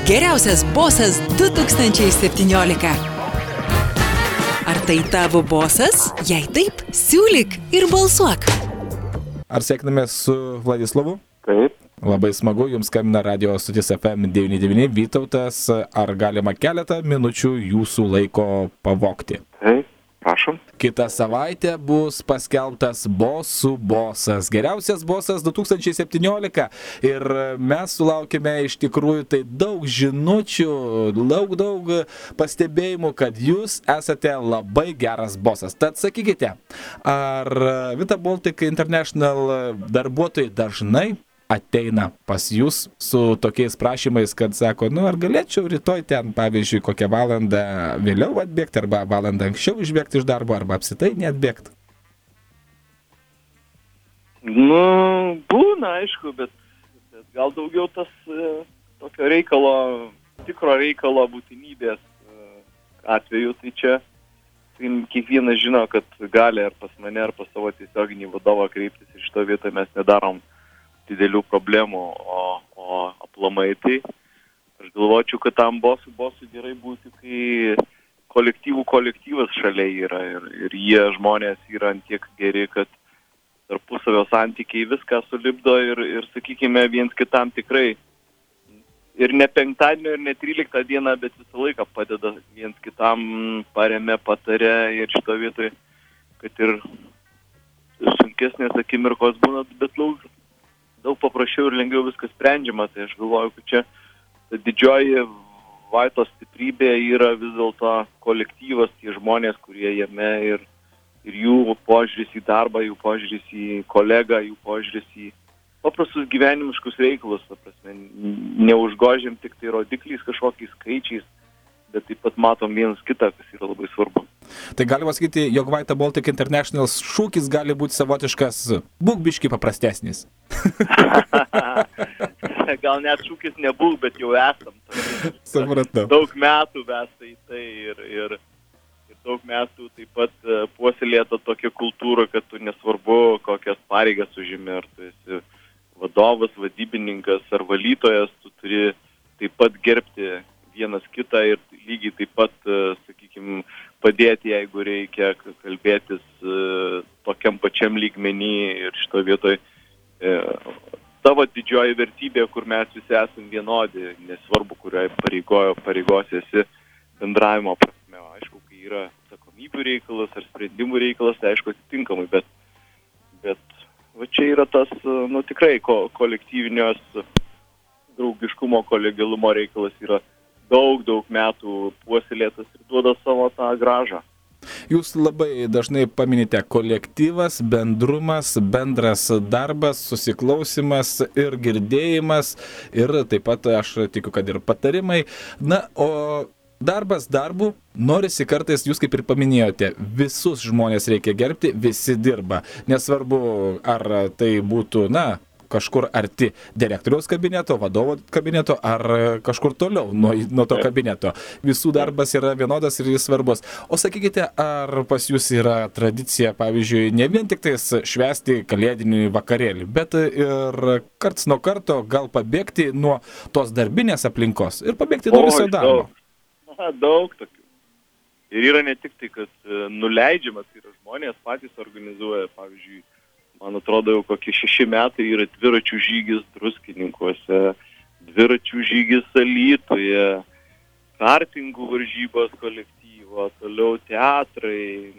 Geriausias bosas 2017. Ar tai tavo bosas? Jei taip, siūlyk ir balsuok. Ar sveikinamės su Vladislavu? Taip. Labai smagu, jums skambina radio stotis FM 99 Vytautas. Ar galima keletą minučių jūsų laiko pavogti? Taip, prašom. Kitą savaitę bus paskelbtas bosų bosas. Geriausias bosas 2017. Ir mes sulaukime iš tikrųjų tai daug žinučių, daug pastebėjimų, kad jūs esate labai geras bosas. Tad sakykite, ar Vita Baltic International darbuotojai dažnai ateina pas jūs su tokiais prašymais, kad sako, ar galėčiau rytoj ten, pavyzdžiui, kokią valandą vėliau atbėgti, arba valandą anksčiau išbėgti iš darbo, arba apsitai neatbėgti? Būna, aišku, bet gal daugiau tas tokio reikalo, tikro reikalo būtinybės atveju, tai čia kiekvienas žino, kad gali ar pas mane, ar pas savo tiesioginį vadovą kreiptis ir šito vietą mes nedarom didelių problemų, o aplamai tai aš galvočiau, kad tam bosui gerai būti, kai kolektyvas šalia yra ir jie žmonės yra ant tiek geri, kad tarpusavio santykiai viską sulipdo ir sakykime, viens kitam tikrai ir ne penktadienio, ir ne 13 dieną, bet visą laiką padeda viens kitam, paremia, patarė ir šito vietoj, kad ir sunkesnės akimirkos būna, bet daug paprasčiau ir lengviau viskas sprendžiama, tai aš galvoju, kad čia ta didžioji Vaitos stiprybė yra vis dėlto kolektyvas, tie žmonės, kurie jame ir jų požiūris į darbą, jų požiūris į kolegą, jų požiūris į paprastus gyvenimiškus reikalus, ta prasme, neužgožiam tik tai rodikliais kažkokiais skaičiais, bet taip pat matom vienas kitą, kas yra labai svarbu. Tai galima sakyti, jog Vita Baltic International šūkis gali būti savotiškas būk biškį paprastesnis. Gal net šūkis nebūk, bet jau esam. Supratau. Daug metų vesta į tai ir daug metų taip pat puoselėta tokia kultūra, kad tu nesvarbu, kokias pareigas užimi, ar tu esi vadovas, vadybininkas ar valytojas, tu turi taip pat gerbti vienas kitą ir lygiai taip pat, sakykime, padėti, jeigu reikia kalbėtis tokiam pačiam lygmenį ir šito vietoj tavo didžioji vertybė, kur mes visi esame vienodi, nesvarbu, kurioje pareigos esi bendravimo prasme. Aišku, kai yra atsakomybių reikalas ar sprendimų reikalas, tai aišku atitinkamai, bet va čia yra tas, tikrai kolektyvinios draugiškumo, kolegialumo reikalas yra daug metų puoselėtas ir duoda savo tą grąžą. Jūs labai dažnai paminite kolektyvas, bendrumas, bendras darbas, susiklausimas ir girdėjimas ir taip pat aš tikiu, kad ir patarimai. O darbas darbu, norisi kartais, jūs kaip ir paminėjote, visus žmonės reikia gerbti, visi dirba. Nesvarbu, ar tai būtų, kažkur arti direktoriaus kabineto, vadovo kabineto ar kažkur toliau nuo to kabineto. Visų darbas yra vienodas ir jis svarbus. O sakykite, ar pas jūs yra tradicija, pavyzdžiui, ne vien tik tais švęsti kalėdinį vakarėlį, bet ir karts nuo karto gal pabėgti nuo tos darbinės aplinkos ir pabėgti nuo viso darbo? Daug tokių. Ir yra ne tik tai, kad nuleidžiamas, yra žmonės patys organizuoja, pavyzdžiui, man atrodo, jau kokie 6 metai yra dviračių žygis Druskininkuose, dviračių žygis Alytuje, kartingų varžybos kolektyvo, toliau teatrai,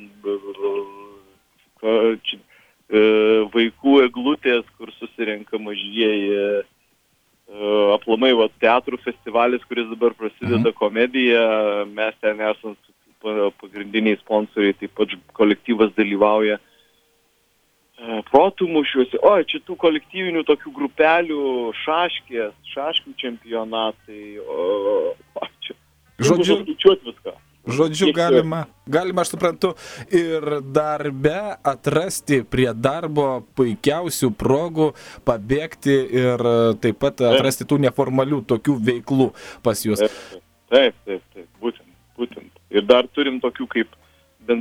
vaikų eglutės, kur susirenka mažieji, aplamai teatrų festivalis, kuris dabar prasideda komedija, mes ten esam pagrindiniai sponsoriai, taip pat kolektyvas dalyvauja protų mūšiuose, čia tų kolektyvinių tokių grupelių, šaškių čempionatai, čia. Žodžiu, galima, aš suprantu, ir darbe atrasti prie darbo puikiausių progų pabėgti ir taip pat atrasti tų neformalių tokių veiklų pas jūs. Taip, būtent. Ir dar turim tokių kaip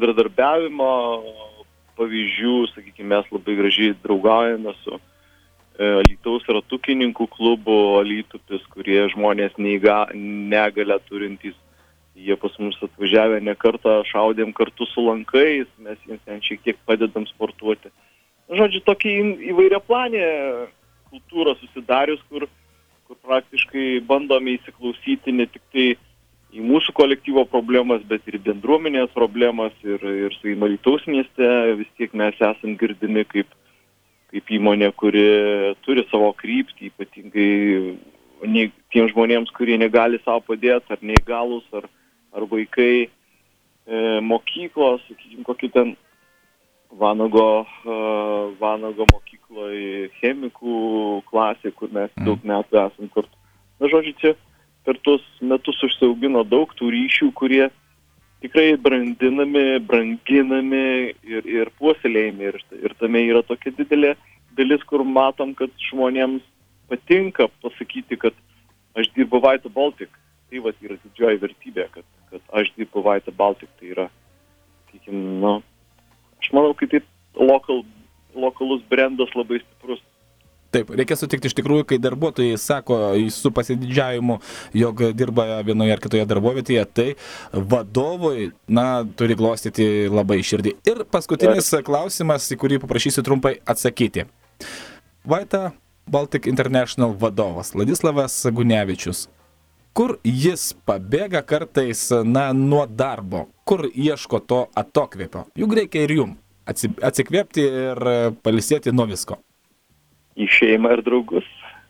bendradarbiavimo pavyzdžių, sakykime, mes labai gražiai draugaujame su Alytaus ratukininkų klubų, Alytupis, kurie žmonės negalę turintys. Jie pas mus atvažiavę ne kartą, šaudėm kartu su lankais, mes jiems ten šiek tiek padedam sportuoti. Žodžiu, tokia įvairiaplanė kultūra susidarius, kur praktiškai bandome įsiklausyti ne tik tai į mūsų kolektyvo problemas, bet ir bendruomenės problemas ir su Alytaus mieste vis tiek mes esam girdimi kaip įmonė, kuri turi savo kryptį, ypatingai tiem žmonėms, kurie negali savo padėti, ar neįgalus, ar vaikai, mokyklos, sakykime, kokį ten Vanago mokykloje chemikų klasė, kur mes daug metų esam kartu. Na, žodžiu, čia per tuos metus užsiaugino daug tų ryšių, kurie tikrai brandinami, branginami ir puoselėjami. Ir tame yra tokia didelė dalis, kur matom, kad žmonėms patinka pasakyti, kad aš dirbu Vaita Baltic. Tai yra didžioji vertybė, kad aš dirbu Vaita Baltic. Tai yra, sakykime, aš manau, kad taip lokalus brandas labai stiprus. Taip, reikia sutikti iš tikrųjų, kai darbuotojai sako su pasididžiavimu, jog dirba vienoje ar kitoje darbovietėje, tai vadovui, turi glostyti labai širdį. Ir paskutinis klausimas, į kurį paprašysiu trumpai atsakyti. Vaita Baltic International vadovas Ladislavas Gunevičius. Kur jis pabėga kartais, nuo darbo? Kur ieško to atokvėpio? Juk reikia ir jum atsikvėpti ir pailsėti nuo visko. Į šeimą ir draugus.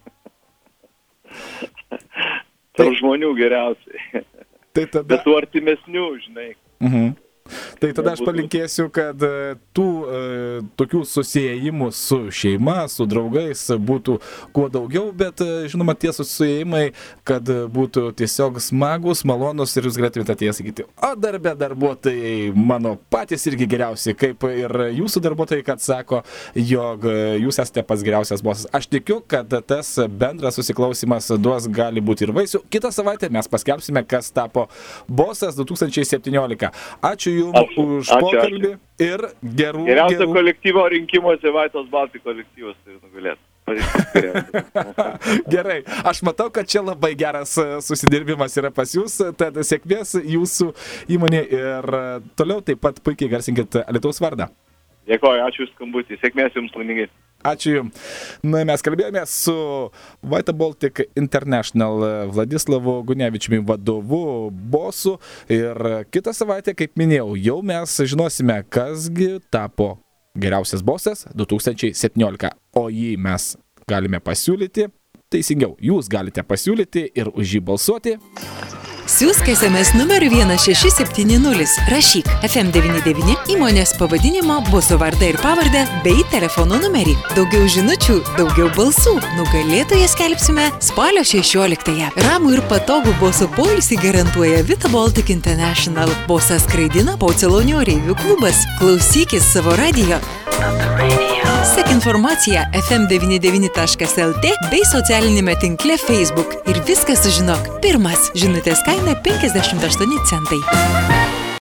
Tarp žmonių geriausiai. Tai tada... Bet tų artimesnių, žinai. Tai tada aš palinkėsiu, kad tų tokių susiejimų su šeima, su draugais būtų kuo daugiau, bet žinoma tie susiejimai, kad būtų tiesiog smagus, malonus ir jūs galėtumėte atėjęs sakyti, o darbe darbuotojai mano patys irgi geriausi, kaip ir jūsų darbuotojai, kad sako, jog jūs esate pats geriausias bosas. Aš tikiu, kad tas bendras susiklausimas duos gali būti ir vaisių. Kitą savaitę mes paskelbsime, kas tapo bosas 2017. Ačiū Jums už pokalbį ir gerų... Geriausio kolektyvo rinkimuose Vaitos Baltic kolektyvas turi nugalėti. Gerai, aš matau, kad čia labai geras susidirbimas yra pas jūs, tad sėkmės jūsų įmonė ir toliau taip pat puikiai garsinkit Alytaus vardą. Dėkoju, ačiū už skambutį, sėkmės Jums laimingai. Ačiū Jums. Mes kalbėjome su Vaita Baltic International Vladislavu Gunevičiumi vadovu, bosu ir kitą savaitę, kaip minėjau, jau mes žinosime, kasgi tapo geriausias bosas 2017. O jį mes galime pasiūlyti, teisingiau, jūs galite pasiūlyti ir už jį balsuoti. Siųsk SMS numeriu 1670. Rašyk FM99 įmonės pavadinimo, boso vardą ir pavardę bei telefono numerį. Daugiau žinučių, daugiau balsų. Nugalėtoją skelbsime spalio 16-ąją. Ramų ir patogų boso poilsį garantuoja Vita Baltic International. Bosas skraidina Pocelonio oreivių klubas. Klausykis savo radijo. Sek informaciją fm99.lt bei socialinėme tinkle Facebook. Ir viską sužinok. Pirmas. Žinutės kaina 58 centai.